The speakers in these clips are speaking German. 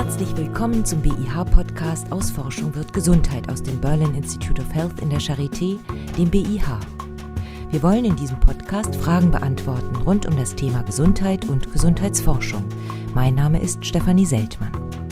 Herzlich willkommen zum BIH-Podcast aus Forschung wird Gesundheit aus dem Berlin Institute of Health in der Charité, dem BIH. Wir wollen in diesem Podcast Fragen beantworten rund um das Thema Gesundheit und Gesundheitsforschung. Mein Name ist Stefanie Seltmann.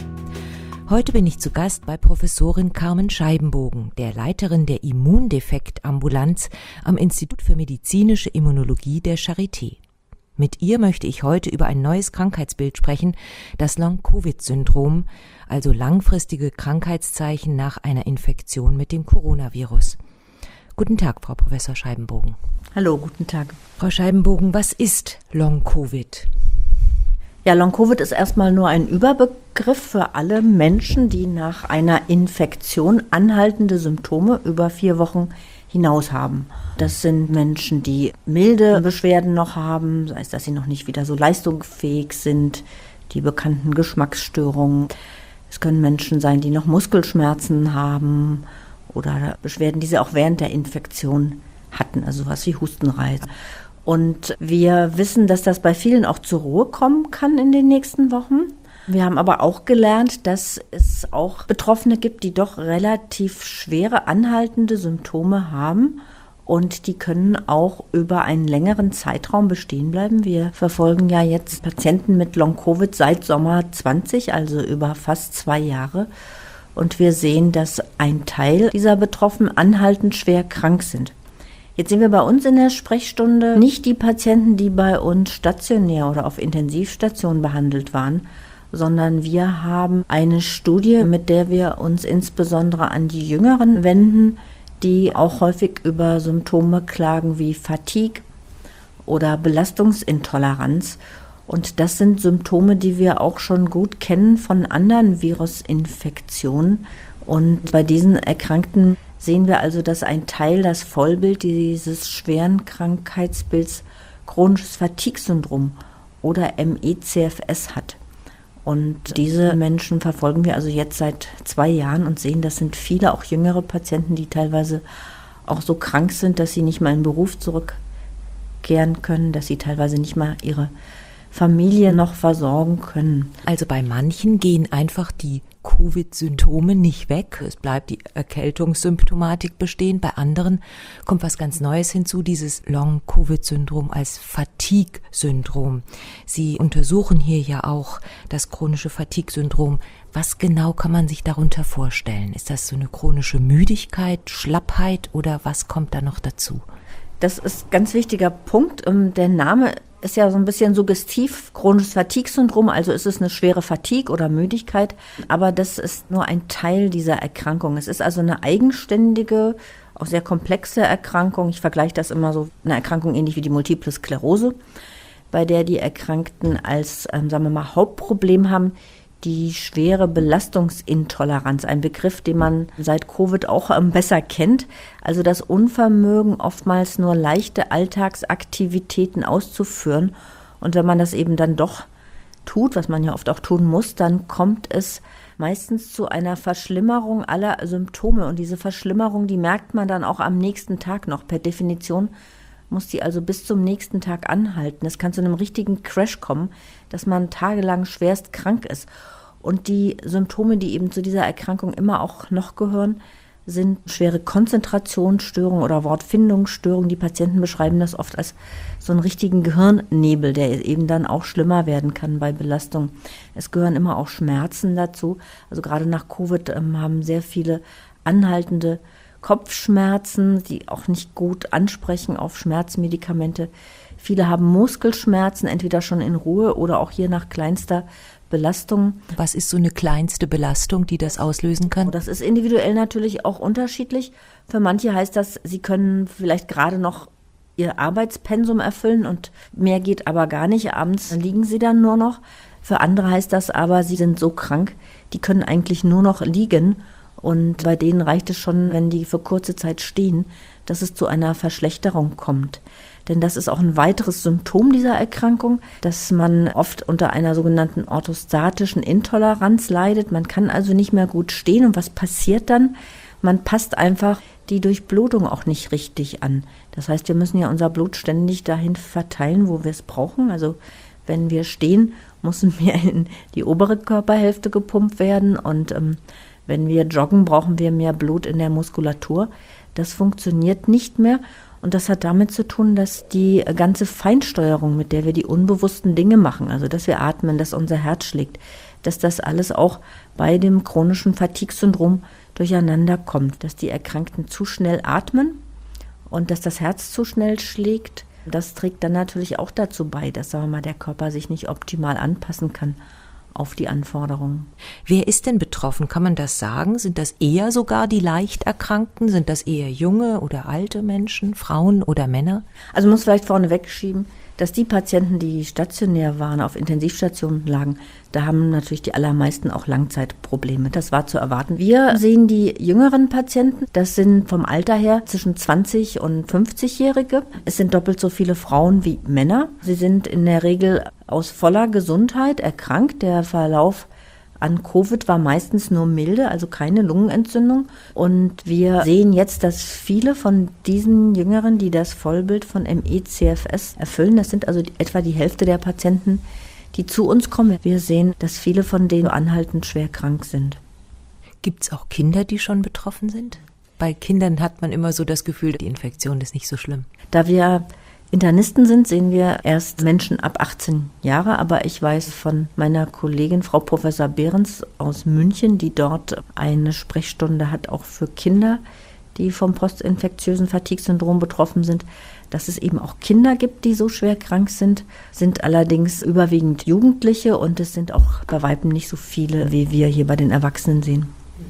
Heute bin ich zu Gast bei Professorin Carmen Scheibenbogen, der Leiterin der Immundefektambulanz am Institut für medizinische Immunologie der Charité. Mit ihr möchte ich heute über ein neues Krankheitsbild sprechen, das Long-Covid-Syndrom, also langfristige Krankheitszeichen nach einer Infektion mit dem Coronavirus. Guten Tag, Frau Professor Scheibenbogen. Hallo, guten Tag. Frau Scheibenbogen, was ist Long-Covid? Ja, Long-Covid ist erstmal nur ein Überbegriff für alle Menschen, die nach einer Infektion anhaltende Symptome über 4 Wochen hinaus haben. Das sind Menschen, die milde Beschwerden noch haben, sei es, dass sie noch nicht wieder so leistungsfähig sind, die bekannten Geschmacksstörungen. Es können Menschen sein, die noch Muskelschmerzen haben oder Beschwerden, die sie auch während der Infektion hatten, also sowas wie Hustenreiz. Und wir wissen, dass das bei vielen auch zur Ruhe kommen kann in den nächsten Wochen. Wir haben aber auch gelernt, dass es auch Betroffene gibt, die doch relativ schwere anhaltende Symptome haben und die können auch über einen längeren Zeitraum bestehen bleiben. Wir verfolgen ja jetzt Patienten mit Long-Covid seit Sommer 20, also über fast 2 Jahre. Und wir sehen, dass ein Teil dieser Betroffenen anhaltend schwer krank sind. Jetzt sehen wir bei uns in der Sprechstunde nicht die Patienten, die bei uns stationär oder auf Intensivstationen behandelt waren, sondern wir haben eine Studie, mit der wir uns insbesondere an die Jüngeren wenden, die auch häufig über Symptome klagen wie Fatigue oder Belastungsintoleranz. Und das sind Symptome, die wir auch schon gut kennen von anderen Virusinfektionen. Und bei diesen Erkrankten sehen wir also, dass ein Teil das Vollbild dieses schweren Krankheitsbilds chronisches Fatigue-Syndrom oder ME/CFS hat. Und diese Menschen verfolgen wir also jetzt seit 2 Jahren und sehen, das sind viele, auch jüngere Patienten, die teilweise auch so krank sind, dass sie nicht mal in den Beruf zurückkehren können, dass sie teilweise nicht mal ihre Familie noch versorgen können. Also bei manchen gehen einfach die Covid-Symptome nicht weg. Es bleibt die Erkältungssymptomatik bestehen. Bei anderen kommt was ganz Neues hinzu, dieses Long-Covid-Syndrom als Fatigue-Syndrom. Sie untersuchen hier ja auch das chronische Fatigue-Syndrom. Was genau kann man sich darunter vorstellen? Ist das so eine chronische Müdigkeit, Schlappheit oder was kommt da noch dazu? Das ist ein ganz wichtiger Punkt. Der Name ist ja so ein bisschen suggestiv, chronisches Fatigue-Syndrom, also ist es eine schwere Fatigue oder Müdigkeit, aber das ist nur ein Teil dieser Erkrankung. Es ist also eine eigenständige, auch sehr komplexe Erkrankung. Ich vergleiche das immer so, eine Erkrankung ähnlich wie die Multiple Sklerose, bei der die Erkrankten als, sagen wir mal, Hauptproblem haben, die schwere Belastungsintoleranz, ein Begriff, den man seit Covid auch besser kennt. Also das Unvermögen, oftmals nur leichte Alltagsaktivitäten auszuführen. Und wenn man das eben dann doch tut, was man ja oft auch tun muss, dann kommt es meistens zu einer Verschlimmerung aller Symptome. Und diese Verschlimmerung, die merkt man dann auch am nächsten Tag noch. Per Definition muss die also bis zum nächsten Tag anhalten. Es kann zu einem richtigen Crash kommen, dass man tagelang schwerst krank ist. Und die Symptome, die eben zu dieser Erkrankung immer auch noch gehören, sind schwere Konzentrationsstörungen oder Wortfindungsstörungen. Die Patienten beschreiben das oft als so einen richtigen Gehirnnebel, der eben dann auch schlimmer werden kann bei Belastung. Es gehören immer auch Schmerzen dazu. Also gerade nach Covid haben sehr viele anhaltende Kopfschmerzen, die auch nicht gut ansprechen auf Schmerzmedikamente. Viele haben Muskelschmerzen, entweder schon in Ruhe oder auch hier nach kleinster Belastung. Was ist so eine kleinste Belastung, die das auslösen kann? Das ist individuell natürlich auch unterschiedlich. Für manche heißt das, sie können vielleicht gerade noch ihr Arbeitspensum erfüllen und mehr geht aber gar nicht. Abends liegen sie dann nur noch. Für andere heißt das aber, sie sind so krank, die können eigentlich nur noch liegen. Und bei denen reicht es schon, wenn die für kurze Zeit stehen, dass es zu einer Verschlechterung kommt. Denn das ist auch ein weiteres Symptom dieser Erkrankung, dass man oft unter einer sogenannten orthostatischen Intoleranz leidet. Man kann also nicht mehr gut stehen. Und was passiert dann? Man passt einfach die Durchblutung auch nicht richtig an. Das heißt, wir müssen ja unser Blut ständig dahin verteilen, wo wir es brauchen. Also Wenn wir stehen, müssen wir in die obere Körperhälfte gepumpt werden und wenn wir joggen, brauchen wir mehr Blut in der Muskulatur. Das funktioniert nicht mehr und das hat damit zu tun, dass die ganze Feinsteuerung, mit der wir die unbewussten Dinge machen, also dass wir atmen, dass unser Herz schlägt, dass das alles auch bei dem chronischen Fatigue-Syndrom durcheinander kommt, dass die Erkrankten zu schnell atmen und dass das Herz zu schnell schlägt. Das trägt dann natürlich auch dazu bei, dass, sagen wir mal, der Körper sich nicht optimal anpassen kann auf die Anforderungen. Wer ist denn betroffen? Kann man das sagen? Sind das eher sogar die Leichterkrankten? Sind das eher junge oder alte Menschen, Frauen oder Männer? Also man muss vielleicht vorneweg schieben, dass die Patienten, die stationär waren, auf Intensivstationen lagen, da haben natürlich die allermeisten auch Langzeitprobleme. Das war zu erwarten. Wir sehen die jüngeren Patienten, das sind vom Alter her zwischen 20- und 50-Jährige. Es sind doppelt so viele Frauen wie Männer. Sie sind in der Regel aus voller Gesundheit erkrankt. Der Verlauf an Covid war meistens nur milde, also keine Lungenentzündung. Und wir sehen jetzt, dass viele von diesen Jüngeren, die das Vollbild von ME/CFS erfüllen, das sind also etwa die Hälfte der Patienten, die zu uns kommen. Wir sehen, dass viele von denen anhaltend schwer krank sind. Gibt es auch Kinder, die schon betroffen sind? Bei Kindern hat man immer so das Gefühl, die Infektion ist nicht so schlimm. Da wir Internisten sind, sehen wir erst Menschen ab 18 Jahre, aber ich weiß von meiner Kollegin Frau Professor Behrens aus München, die dort eine Sprechstunde hat, auch für Kinder, die vom postinfektiösen Fatigue-Syndrom betroffen sind, dass es eben auch Kinder gibt, die so schwer krank sind allerdings überwiegend Jugendliche und es sind auch bei Weitem nicht so viele, wie wir hier bei den Erwachsenen sehen.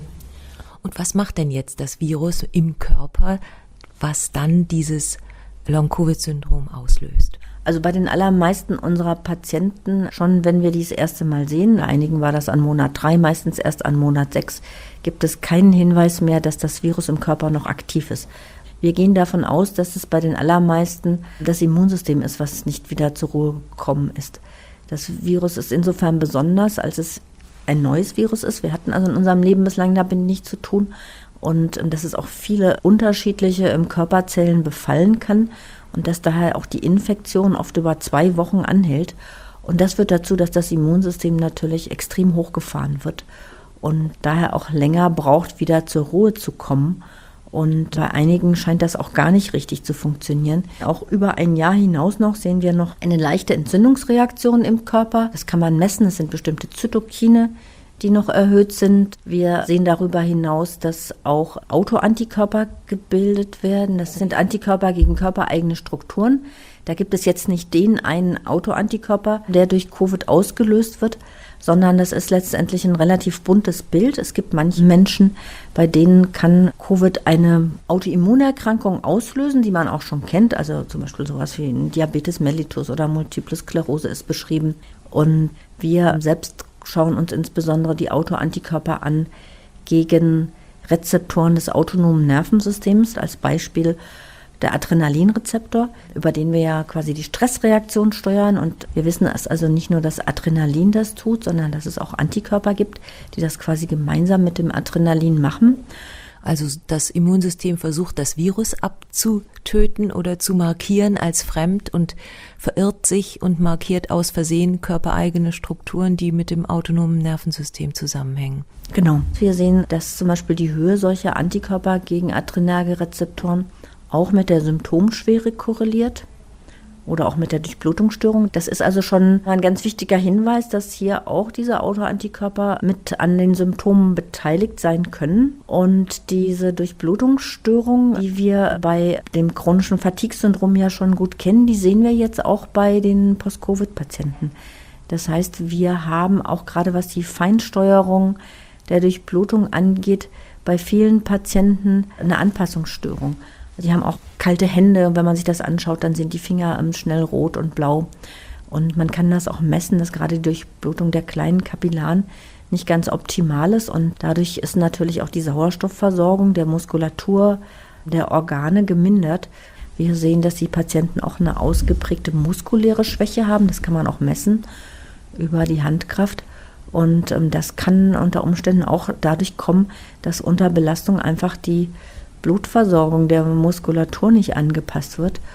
Und was macht denn jetzt das Virus im Körper, was dann dieses Long-Covid-Syndrom auslöst? Also bei den allermeisten unserer Patienten, schon wenn wir die das erste Mal sehen, einigen war das an Monat 3, meistens erst an Monat 6, gibt es keinen Hinweis mehr, dass das Virus im Körper noch aktiv ist. Wir gehen davon aus, dass es bei den allermeisten das Immunsystem ist, was nicht wieder zur Ruhe gekommen ist. Das Virus ist insofern besonders, als es ein neues Virus ist. Wir hatten also in unserem Leben bislang damit nichts zu tun. Und dass es auch viele unterschiedliche im Körperzellen befallen kann und dass daher auch die Infektion oft über 2 Wochen anhält. Und das führt dazu, dass das Immunsystem natürlich extrem hochgefahren wird und daher auch länger braucht, wieder zur Ruhe zu kommen. Und bei einigen scheint das auch gar nicht richtig zu funktionieren. Auch über ein Jahr hinaus noch sehen wir noch eine leichte Entzündungsreaktion im Körper. Das kann man messen, es sind bestimmte Zytokine, die noch erhöht sind. Wir sehen darüber hinaus, dass auch Autoantikörper gebildet werden. Das sind Antikörper gegen körpereigene Strukturen. Da gibt es jetzt nicht den einen Autoantikörper, der durch Covid ausgelöst wird, sondern das ist letztendlich ein relativ buntes Bild. Es gibt manche Menschen, bei denen kann Covid eine Autoimmunerkrankung auslösen, die man auch schon kennt. Also zum Beispiel sowas wie Diabetes mellitus oder Multiple Sklerose ist beschrieben. Und wir selbst schauen uns insbesondere die Autoantikörper an gegen Rezeptoren des autonomen Nervensystems, als Beispiel der Adrenalinrezeptor, über den wir ja quasi die Stressreaktion steuern. Und wir wissen, dass also nicht nur das Adrenalin das tut, sondern dass es auch Antikörper gibt, die das quasi gemeinsam mit dem Adrenalin machen. Also das Immunsystem versucht, das Virus abzutöten oder zu markieren als fremd und verirrt sich und markiert aus Versehen körpereigene Strukturen, die mit dem autonomen Nervensystem zusammenhängen. Genau. Wir sehen, dass zum Beispiel die Höhe solcher Antikörper gegen adrenerge Rezeptoren auch mit der Symptomschwere korreliert oder auch mit der Durchblutungsstörung. Das ist also schon ein ganz wichtiger Hinweis, dass hier auch diese Autoantikörper mit an den Symptomen beteiligt sein können. Und diese Durchblutungsstörung, die wir bei dem chronischen Fatigue-Syndrom ja schon gut kennen, die sehen wir jetzt auch bei den Post-Covid-Patienten. Das heißt, wir haben auch gerade was die Feinsteuerung der Durchblutung angeht, bei vielen Patienten eine Anpassungsstörung. Sie haben auch kalte Hände und wenn man sich das anschaut, dann sind die Finger schnell rot und blau. Und man kann das auch messen, dass gerade die Durchblutung der kleinen Kapillaren nicht ganz optimal ist. Und dadurch ist natürlich auch die Sauerstoffversorgung der Muskulatur, der Organe gemindert. Wir sehen, dass die Patienten auch eine ausgeprägte muskuläre Schwäche haben. Das kann man auch messen über die Handkraft. Und das kann unter Umständen auch dadurch kommen, dass unter Belastung einfach die Blutversorgung der Muskulatur nicht angepasst wird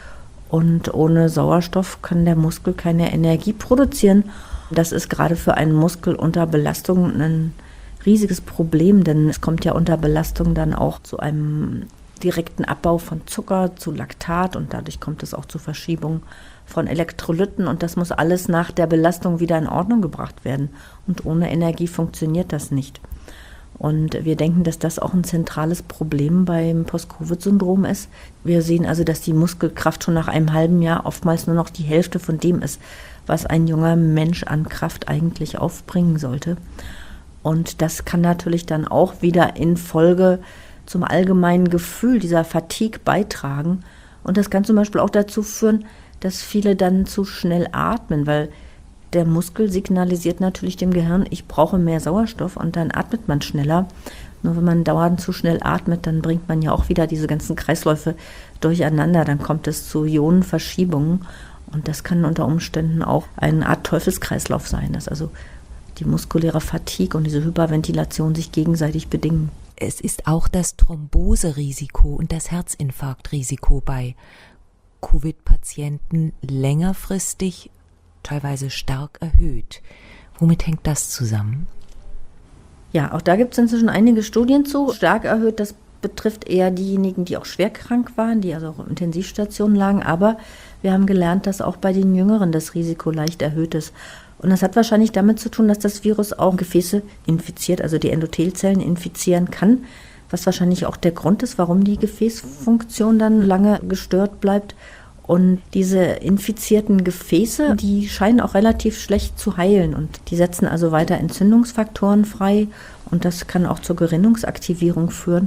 Und ohne Sauerstoff kann der Muskel keine Energie produzieren. Das ist gerade für einen Muskel unter Belastung ein riesiges Problem, denn es kommt ja unter Belastung dann auch zu einem direkten Abbau von Zucker, zu Laktat und dadurch kommt es auch zu Verschiebung von Elektrolyten und das muss alles nach der Belastung wieder in Ordnung gebracht werden. Und ohne Energie funktioniert das nicht. Und wir denken, dass das auch ein zentrales Problem beim Post-Covid-Syndrom ist. Wir sehen also, dass die Muskelkraft schon nach einem halben Jahr oftmals nur noch die Hälfte von dem ist, was ein junger Mensch an Kraft eigentlich aufbringen sollte. Und das kann natürlich dann auch wieder in Folge zum allgemeinen Gefühl dieser Fatigue beitragen. Und das kann zum Beispiel auch dazu führen, dass viele dann zu schnell atmen, weil der Muskel signalisiert natürlich dem Gehirn, ich brauche mehr Sauerstoff und dann atmet man schneller. Nur wenn man dauernd zu schnell atmet, dann bringt man ja auch wieder diese ganzen Kreisläufe durcheinander. Dann kommt es zu Ionenverschiebungen und das kann unter Umständen auch eine Art Teufelskreislauf sein, dass also die muskuläre Fatigue und diese Hyperventilation sich gegenseitig bedingen. Es ist auch das Thromboserisiko und das Herzinfarktrisiko bei Covid-Patienten längerfristig teilweise stark erhöht. Womit hängt das zusammen? Ja, auch da gibt es inzwischen einige Studien zu. Stark erhöht, das betrifft eher diejenigen, die auch schwer krank waren, die also auch in Intensivstationen lagen. Aber wir haben gelernt, dass auch bei den Jüngeren das Risiko leicht erhöht ist. Und das hat wahrscheinlich damit zu tun, dass das Virus auch Gefäße infiziert, also die Endothelzellen infizieren kann, was wahrscheinlich auch der Grund ist, warum die Gefäßfunktion dann lange gestört bleibt. Und diese infizierten Gefäße, die scheinen auch relativ schlecht zu heilen und die setzen also weiter Entzündungsfaktoren frei und das kann auch zur Gerinnungsaktivierung führen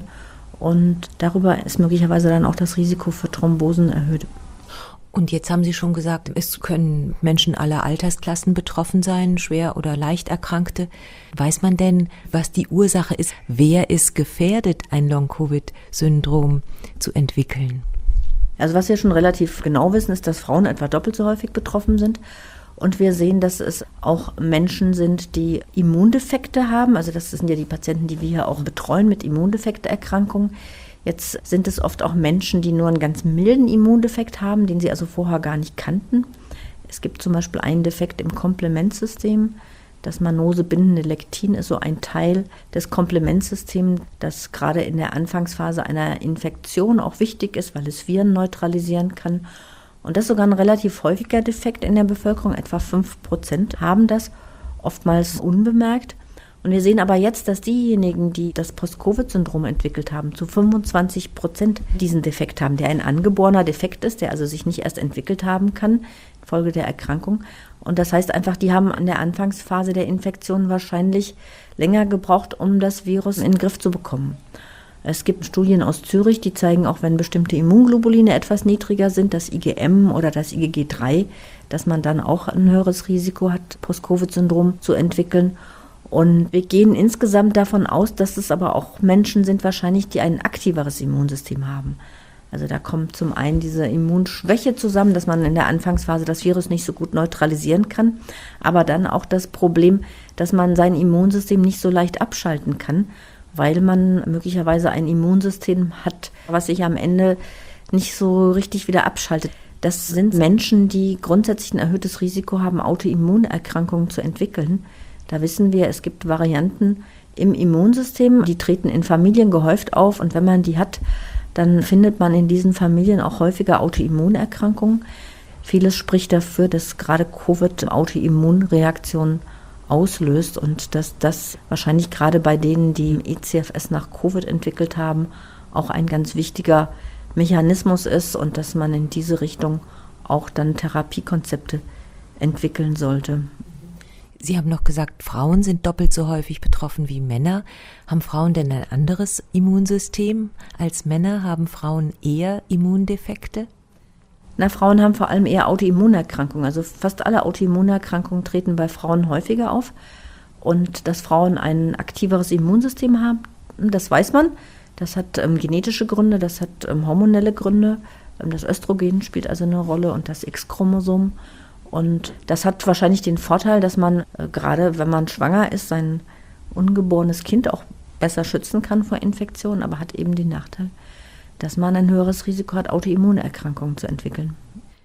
und darüber ist möglicherweise dann auch das Risiko für Thrombosen erhöht. Und jetzt haben Sie schon gesagt, es können Menschen aller Altersklassen betroffen sein, schwer oder leicht Erkrankte. Weiß man denn, was die Ursache ist? Wer ist gefährdet, ein Long-Covid-Syndrom zu entwickeln? Also was wir schon relativ genau wissen, ist, dass Frauen etwa doppelt so häufig betroffen sind. Und wir sehen, dass es auch Menschen sind, die Immundefekte haben. Also das sind ja die Patienten, die wir hier auch betreuen mit Immundefekterkrankungen. Jetzt sind es oft auch Menschen, die nur einen ganz milden Immundefekt haben, den sie also vorher gar nicht kannten. Es gibt zum Beispiel einen Defekt im Komplementsystem. Das mannosebindende Lektin ist so ein Teil des Komplementsystems, das gerade in der Anfangsphase einer Infektion auch wichtig ist, weil es Viren neutralisieren kann. Und das ist sogar ein relativ häufiger Defekt in der Bevölkerung. Etwa 5% haben das, oftmals unbemerkt. Und wir sehen aber jetzt, dass diejenigen, die das Post-Covid-Syndrom entwickelt haben, zu 25% diesen Defekt haben, der ein angeborener Defekt ist, der also sich nicht erst entwickelt haben kann, infolge der Erkrankung. Und das heißt einfach, die haben an der Anfangsphase der Infektion wahrscheinlich länger gebraucht, um das Virus in den Griff zu bekommen. Es gibt Studien aus Zürich, die zeigen, auch wenn bestimmte Immunglobuline etwas niedriger sind, das IgM oder das IgG3, dass man dann auch ein höheres Risiko hat, Post-Covid-Syndrom zu entwickeln. Und wir gehen insgesamt davon aus, dass es aber auch Menschen sind wahrscheinlich, die ein aktiveres Immunsystem haben. Also da kommt zum einen diese Immunschwäche zusammen, dass man in der Anfangsphase das Virus nicht so gut neutralisieren kann, aber dann auch das Problem, dass man sein Immunsystem nicht so leicht abschalten kann, weil man möglicherweise ein Immunsystem hat, was sich am Ende nicht so richtig wieder abschaltet. Das sind Menschen, die grundsätzlich ein erhöhtes Risiko haben, Autoimmunerkrankungen zu entwickeln. Da wissen wir, es gibt Varianten im Immunsystem, die treten in Familien gehäuft auf und wenn man die hat, dann findet man in diesen Familien auch häufiger Autoimmunerkrankungen. Vieles spricht dafür, dass gerade Covid Autoimmunreaktionen auslöst und dass das wahrscheinlich gerade bei denen, die ECFS nach Covid entwickelt haben, auch ein ganz wichtiger Mechanismus ist und dass man in diese Richtung auch dann Therapiekonzepte entwickeln sollte. Sie haben noch gesagt, Frauen sind doppelt so häufig betroffen wie Männer. Haben Frauen denn ein anderes Immunsystem als Männer? Haben Frauen eher Immundefekte? Na, Frauen haben vor allem eher Autoimmunerkrankungen. Also fast alle Autoimmunerkrankungen treten bei Frauen häufiger auf. Und dass Frauen ein aktiveres Immunsystem haben, das weiß man. Das hat genetische Gründe, das hat hormonelle Gründe. Das Östrogen spielt also eine Rolle und das X-Chromosom. Und das hat wahrscheinlich den Vorteil, dass man gerade, wenn man schwanger ist, sein ungeborenes Kind auch besser schützen kann vor Infektionen, aber hat eben den Nachteil, dass man ein höheres Risiko hat, Autoimmunerkrankungen zu entwickeln.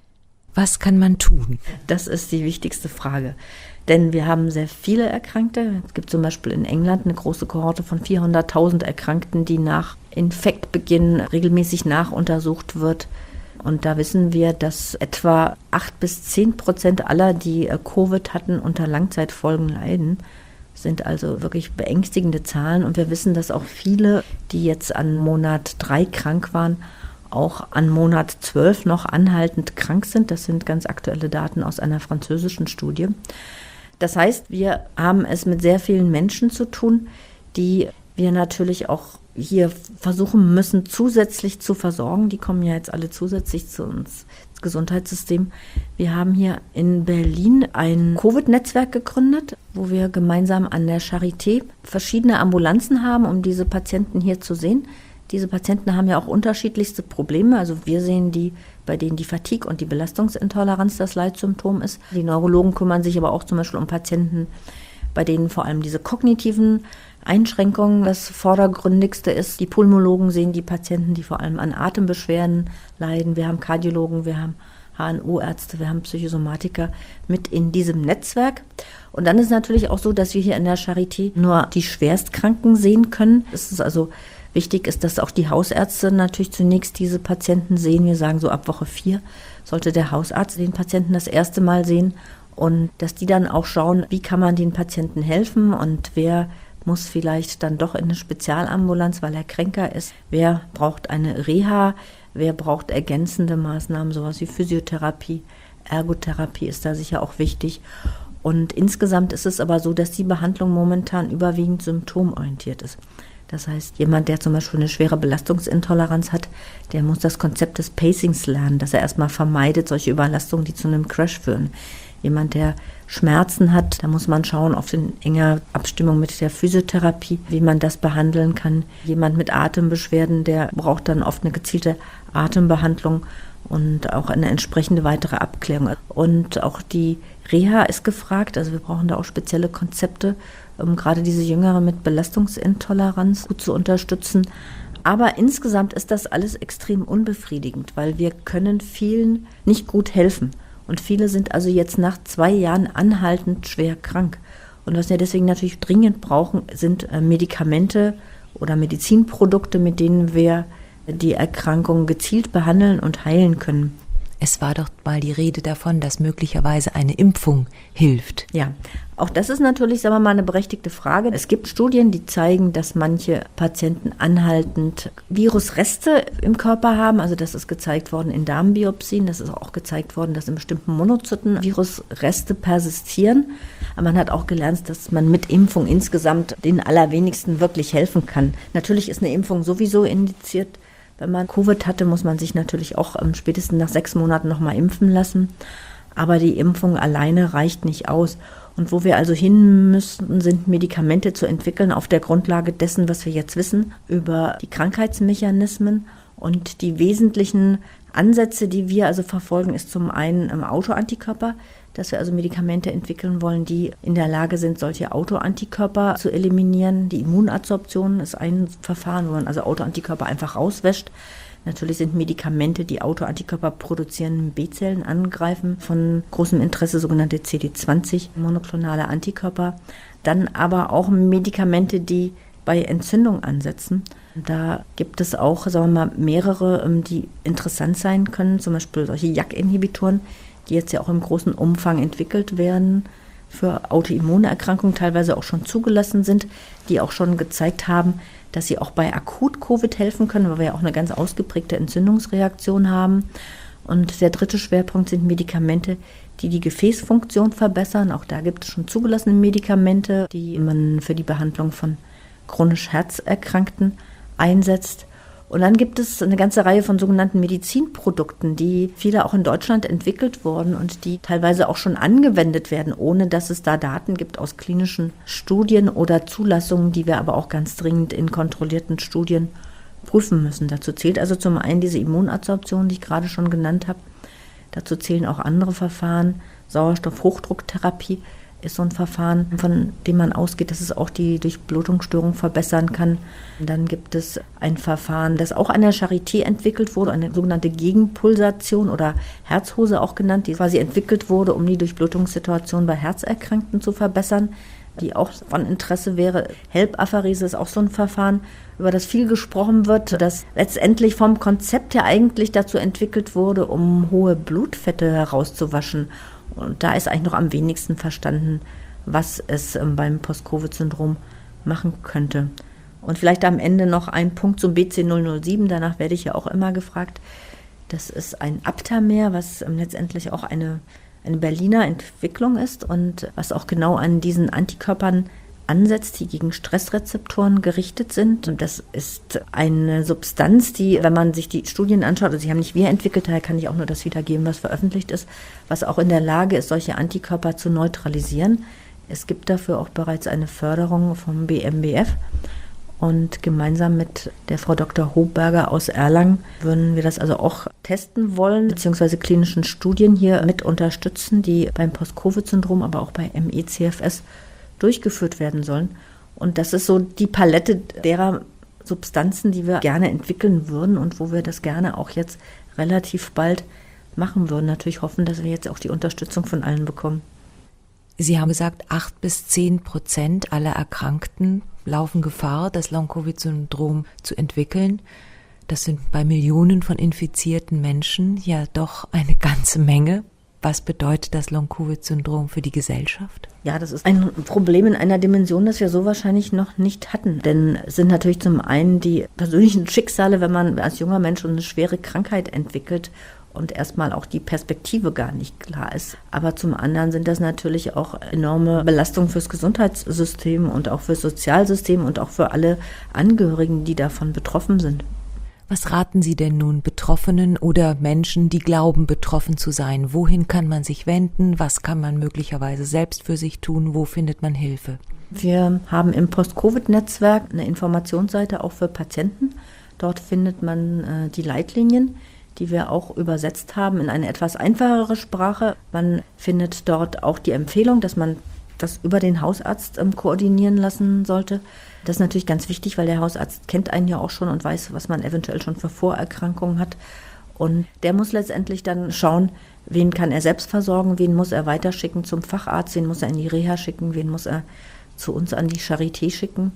Was kann man tun? Das ist die wichtigste Frage. Denn wir haben sehr viele Erkrankte. Es gibt zum Beispiel in England eine große Kohorte von 400.000 Erkrankten, die nach Infektbeginn regelmäßig nachuntersucht wird. Und da wissen wir, dass etwa 8-10% aller, die Covid hatten, unter Langzeitfolgen leiden. Das sind also wirklich beängstigende Zahlen. Und wir wissen, dass auch viele, die jetzt an Monat 3 krank waren, auch an Monat 12 noch anhaltend krank sind. Das sind ganz aktuelle Daten aus einer französischen Studie. Das heißt, wir haben es mit sehr vielen Menschen zu tun, die wir natürlich auch hier versuchen müssen, zusätzlich zu versorgen. Die kommen ja jetzt alle zusätzlich zu uns ins Gesundheitssystem. Wir haben hier in Berlin ein Covid-Netzwerk gegründet, wo wir gemeinsam an der Charité verschiedene Ambulanzen haben, um diese Patienten hier zu sehen. Diese Patienten haben ja auch unterschiedlichste Probleme. Also wir sehen die, bei denen die Fatigue und die Belastungsintoleranz das Leitsymptom ist. Die Neurologen kümmern sich aber auch zum Beispiel um Patienten, bei denen vor allem diese kognitiven Einschränkungen das Vordergründigste ist. Die Pulmologen sehen die Patienten, die vor allem an Atembeschwerden leiden. Wir haben Kardiologen, wir haben HNO-Ärzte, wir haben Psychosomatiker mit in diesem Netzwerk. Und dann ist es natürlich auch so, dass wir hier in der Charité nur die Schwerstkranken sehen können. Es ist also wichtig ist, dass auch die Hausärzte natürlich zunächst diese Patienten sehen. Wir sagen so ab Woche 4 sollte der Hausarzt den Patienten das erste Mal sehen und dass die dann auch schauen, wie kann man den Patienten helfen und wer muss vielleicht dann doch in eine Spezialambulanz, weil er kränker ist. Wer braucht eine Reha, wer braucht ergänzende Maßnahmen, sowas wie Physiotherapie, Ergotherapie ist da sicher auch wichtig. Und insgesamt ist es aber so, dass die Behandlung momentan überwiegend symptomorientiert ist. Das heißt, jemand, der zum Beispiel eine schwere Belastungsintoleranz hat, der muss das Konzept des Pacings lernen, dass er erstmal vermeidet solche Überlastungen, die zu einem Crash führen. Jemand, der Schmerzen hat, da muss man schauen auf in enger Abstimmung mit der Physiotherapie, wie man das behandeln kann. Jemand mit Atembeschwerden, der braucht dann oft eine gezielte Atembehandlung und auch eine entsprechende weitere Abklärung. Und auch die Reha ist gefragt, also wir brauchen da auch spezielle Konzepte, um gerade diese Jüngere mit Belastungsintoleranz gut zu unterstützen. Aber insgesamt ist das alles extrem unbefriedigend, weil wir können vielen nicht gut helfen. Und viele sind also jetzt nach 2 Jahren anhaltend schwer krank. Und was wir deswegen natürlich dringend brauchen, sind Medikamente oder Medizinprodukte, mit denen wir die Erkrankung gezielt behandeln und heilen können. Es war doch mal die Rede davon, dass möglicherweise eine Impfung hilft. Ja, auch das ist natürlich, sagen wir mal, eine berechtigte Frage. Es gibt Studien, die zeigen, dass manche Patienten anhaltend Virusreste im Körper haben. Also das ist gezeigt worden in Darmbiopsien. Das ist auch gezeigt worden, dass in bestimmten Monozyten Virusreste persistieren. Aber man hat auch gelernt, dass man mit Impfung insgesamt den allerwenigsten wirklich helfen kann. Natürlich ist eine Impfung sowieso indiziert. Wenn man Covid hatte, muss man sich natürlich auch spätestens nach 6 Monaten nochmal impfen lassen. Aber die Impfung alleine reicht nicht aus. Und wo wir also hin müssen, sind Medikamente zu entwickeln auf der Grundlage dessen, was wir jetzt wissen über die Krankheitsmechanismen. Und die wesentlichen Ansätze, die wir also verfolgen, ist zum einen Autoantikörper, dass wir also Medikamente entwickeln wollen, die in der Lage sind, solche Autoantikörper zu eliminieren. Die Immunadsorption ist ein Verfahren, wo man also Autoantikörper einfach rauswäscht. Natürlich sind Medikamente, die Autoantikörper produzierenden B-Zellen angreifen, von großem Interesse, sogenannte CD20, monoklonale Antikörper. Dann aber auch Medikamente, die bei Entzündung ansetzen. Da gibt es auch, sagen wir mal, mehrere, die interessant sein können, zum Beispiel solche JAK-Inhibitoren, die jetzt ja auch im großen Umfang entwickelt werden für Autoimmunerkrankungen, teilweise auch schon zugelassen sind, die auch schon gezeigt haben, dass sie auch bei Akut-Covid helfen können, weil wir ja auch eine ganz ausgeprägte Entzündungsreaktion haben. Und der dritte Schwerpunkt sind Medikamente, die die Gefäßfunktion verbessern. Auch da gibt es schon zugelassene Medikamente, die man für die Behandlung von chronisch Herzerkrankten einsetzt. Und dann gibt es eine ganze Reihe von sogenannten Medizinprodukten, die viele auch in Deutschland entwickelt wurden und die teilweise auch schon angewendet werden, ohne dass es da Daten gibt aus klinischen Studien oder Zulassungen, die wir aber auch ganz dringend in kontrollierten Studien prüfen müssen. Dazu zählt also zum einen diese Immunadsorption, die ich gerade schon genannt habe. Dazu zählen auch andere Verfahren, Sauerstoffhochdrucktherapie. ist so ein Verfahren, von dem man ausgeht, dass es auch die Durchblutungsstörung verbessern kann. Dann gibt es ein Verfahren, das auch an der Charité entwickelt wurde, eine sogenannte Gegenpulsation oder Herzhose auch genannt, die quasi entwickelt wurde, um die Durchblutungssituation bei Herzerkrankten zu verbessern, die auch von Interesse wäre. HELP-Apherese ist auch so ein Verfahren, über das viel gesprochen wird, das letztendlich vom Konzept her eigentlich dazu entwickelt wurde, um hohe Blutfette herauszuwaschen. Und da ist eigentlich noch am wenigsten verstanden, was es beim Post-Covid-Syndrom machen könnte. Und vielleicht am Ende noch ein Punkt zum BC007, danach werde ich ja auch immer gefragt. Das ist ein Aptamer, was letztendlich auch eine Berliner Entwicklung ist und was auch genau an diesen Antikörpern ansetzt, die gegen Stressrezeptoren gerichtet sind. Und das ist eine Substanz, die, wenn man sich die Studien anschaut, also sie haben nicht wir entwickelt, daher kann ich auch nur das wiedergeben, was veröffentlicht ist, was auch in der Lage ist, solche Antikörper zu neutralisieren. Es gibt dafür auch bereits eine Förderung vom BMBF. Und gemeinsam mit der Frau Dr. Hoberger aus Erlangen würden wir das also auch testen wollen, beziehungsweise klinischen Studien hier mit unterstützen, die beim Post-Covid-Syndrom, aber auch bei ME/CFS durchgeführt werden sollen. Und das ist so die Palette derer Substanzen, die wir gerne entwickeln würden und wo wir das gerne auch jetzt relativ bald machen würden. Natürlich hoffen, dass wir jetzt auch die Unterstützung von allen bekommen. Sie haben gesagt, 8-10% aller Erkrankten laufen Gefahr, das Long-Covid-Syndrom zu entwickeln. Das sind bei Millionen von infizierten Menschen ja doch eine ganze Menge. Was bedeutet das Long-Covid-Syndrom für die Gesellschaft? Ja, das ist ein Problem in einer Dimension, das wir so wahrscheinlich noch nicht hatten. Denn es sind natürlich zum einen die persönlichen Schicksale, wenn man als junger Mensch eine schwere Krankheit entwickelt und erstmal auch die Perspektive gar nicht klar ist. Aber zum anderen sind das natürlich auch enorme Belastungen fürs Gesundheitssystem und auch fürs Sozialsystem und auch für alle Angehörigen, die davon betroffen sind. Was raten Sie denn nun Betroffenen oder Menschen, die glauben, betroffen zu sein? Wohin kann man sich wenden? Was kann man möglicherweise selbst für sich tun? Wo findet man Hilfe? Wir haben im Post-Covid-Netzwerk eine Informationsseite auch für Patienten. Dort findet man die Leitlinien, die wir auch übersetzt haben in eine etwas einfachere Sprache. Man findet dort auch die Empfehlung, dass man das über den Hausarzt koordinieren lassen sollte. Das ist natürlich ganz wichtig, weil der Hausarzt kennt einen ja auch schon und weiß, was man eventuell schon für Vorerkrankungen hat. Und der muss letztendlich dann schauen, wen kann er selbst versorgen, wen muss er weiterschicken zum Facharzt, wen muss er in die Reha schicken, wen muss er zu uns an die Charité schicken.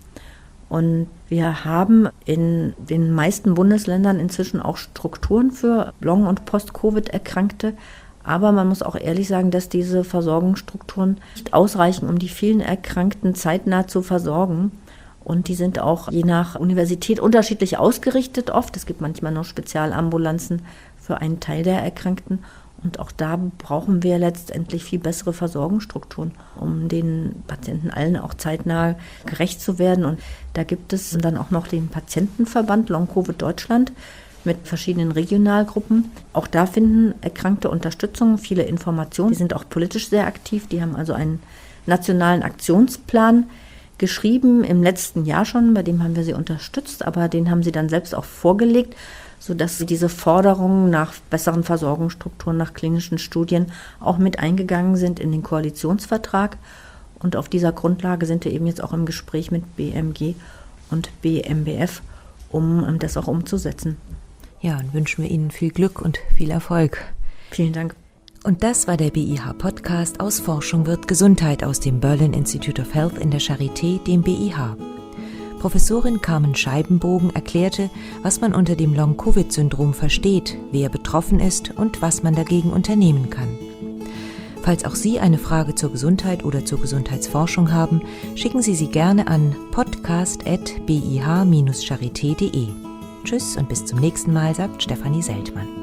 Und wir haben in den meisten Bundesländern inzwischen auch Strukturen für Long- und Post-Covid-Erkrankte. Aber man muss auch ehrlich sagen, dass diese Versorgungsstrukturen nicht ausreichen, um die vielen Erkrankten zeitnah zu versorgen. Und die sind auch je nach Universität unterschiedlich ausgerichtet oft. Es gibt manchmal noch Spezialambulanzen für einen Teil der Erkrankten. Und auch da brauchen wir letztendlich viel bessere Versorgungsstrukturen, um den Patienten allen auch zeitnah gerecht zu werden. Und da gibt es dann auch noch den Patientenverband Long-Covid Deutschland mit verschiedenen Regionalgruppen. Auch da finden Erkrankte Unterstützung, viele Informationen. Die sind auch politisch sehr aktiv. Die haben also einen nationalen Aktionsplan geschrieben im letzten Jahr schon, bei dem haben wir sie unterstützt, aber den haben sie dann selbst auch vorgelegt, sodass sie diese Forderungen nach besseren Versorgungsstrukturen, nach klinischen Studien auch mit eingegangen sind in den Koalitionsvertrag. Und auf dieser Grundlage sind wir eben jetzt auch im Gespräch mit BMG und BMBF, um das auch umzusetzen. Ja, und wünschen wir Ihnen viel Glück und viel Erfolg. Vielen Dank. Und das war der BIH-Podcast aus Forschung wird Gesundheit aus dem Berlin Institute of Health in der Charité, dem BIH. Professorin Carmen Scheibenbogen erklärte, was man unter dem Long-Covid-Syndrom versteht, wer betroffen ist und was man dagegen unternehmen kann. Falls auch Sie eine Frage zur Gesundheit oder zur Gesundheitsforschung haben, schicken Sie sie gerne an podcast@bih-charité.de. Tschüss und bis zum nächsten Mal, sagt Stefanie Seltmann.